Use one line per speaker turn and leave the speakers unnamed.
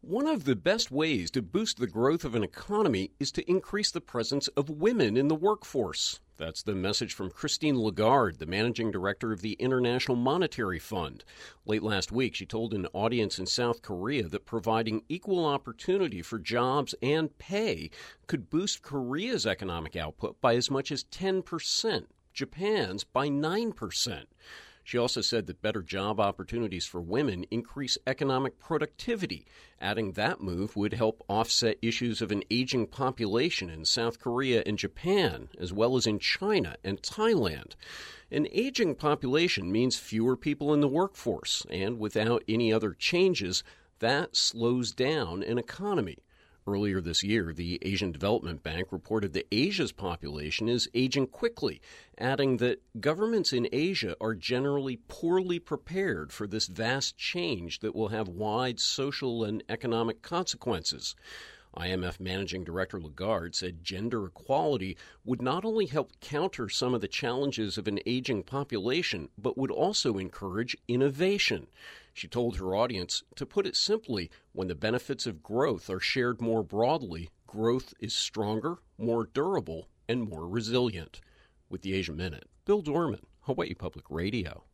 One of the best ways to boost the growth of an economy is to increase the presence of women in the workforce. That's the message from Christine Lagarde, the managing director of the International Monetary Fund. Late last week, she told an audience in South Korea that providing equal opportunity for jobs and pay could boost Korea's economic output by as much as 10%, Japan's by 9%. She also said that better job opportunities for women increase economic productivity, adding that move would help offset issues of an aging population in South Korea and Japan, as well as in China and Thailand. An aging population means fewer people in the workforce, and without any other changes, that slows down an economy. Earlier this year, the Asian Development Bank reported that Asia's population is aging quickly, adding that governments in Asia are generally poorly prepared for this vast change that will have wide social and economic consequences. IMF Managing Director Lagarde said gender equality would not only help counter some of the challenges of an aging population, but would also encourage innovation. She told her audience, to put it simply, when the benefits of growth are shared more broadly, growth is stronger, more durable, and more resilient. With the Asia Minute, Bill Dorman, Hawaii Public Radio.